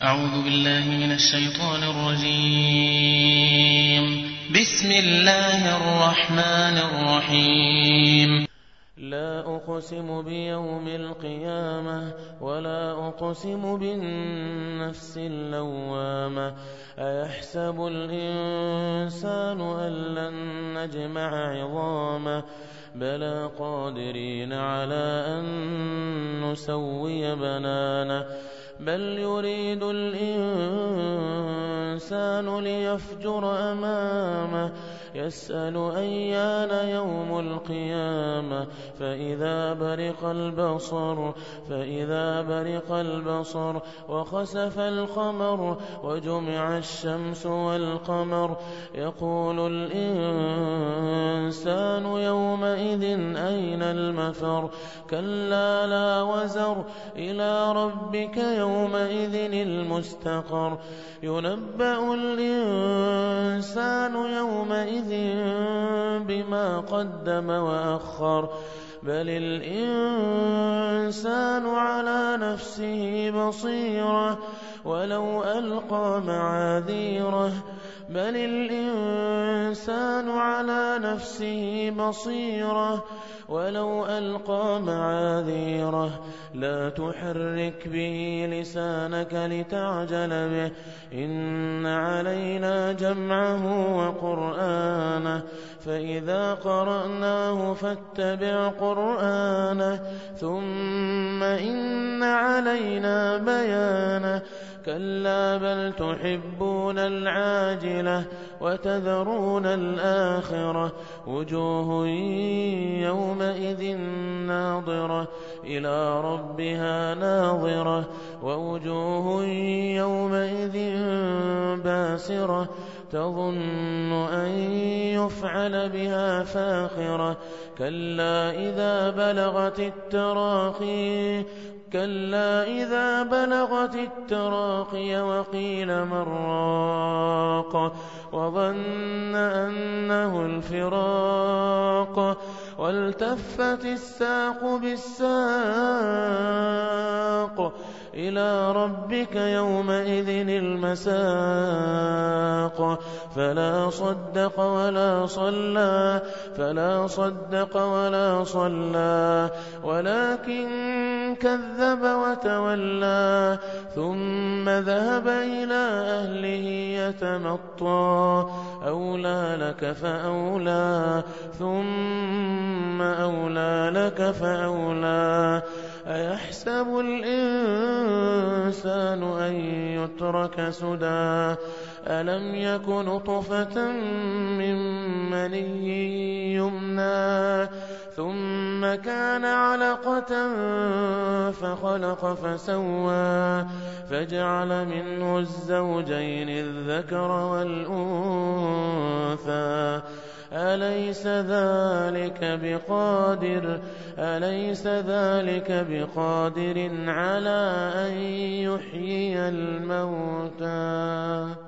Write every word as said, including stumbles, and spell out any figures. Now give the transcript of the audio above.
أعوذ بالله من الشيطان الرجيم. بسم الله الرحمن الرحيم. لا أقسم بيوم القيامة ولا أقسم بالنفس اللوامة أيحسب الإنسان أن لن نجمع عظامه بلى قادرين على أن نسوي بنانه بل يريد الإنسان ليفجر أمامه يسأل أيان يوم القيامة فإذا برق البصر فإذا برق البصر وخسف القمر وجمع الشمس والقمر يقول الإنسان يومئذ أين المفر كلا لا وزر إلى ربك يومئذ المستقر ينبأ الإنسان يومئذ بما قدم وأخر بل الإنسان على نفسه بصيرة ولو ألقى معاذيره بل الإنسان على نفسه بصيرة ولو ألقى معاذيره لا تحرك به لسانك لتعجل به إن علينا جمعه وقرآنه فإذا قرأناه فاتبع قرآنه ثم إن علينا بيانه كلا بل تحبون العاجلة وتذرون الآخرة وجوه يومئذ ناظرة إلى ربها ناظرة ووجوه يومئذ باسرة تظن أن يفعل بها فاخرة كلا إذا بلغت التراقي كلا إذا بلغت التراقي وقيل من راق وظن أنه الفراق والتفت الساق بالساق إلى ربك يومئذ المساق فلا صدق ولا صلى فلا صدق ولا صلى ولكن كذب وتولى ثم ذهب إلى أهله يتمطى أولى لك فأولى ثم أولى لك فأولى أيحسب الإنسان أن يترك سدى ألم يك نطفة من مني يمنى ثم كان علقة فخلق فسوى فجعل منه الزوجين الذكر والأنثى أليس ذلك بقادر أليس ذلك بقادر على أن يحيي الموتى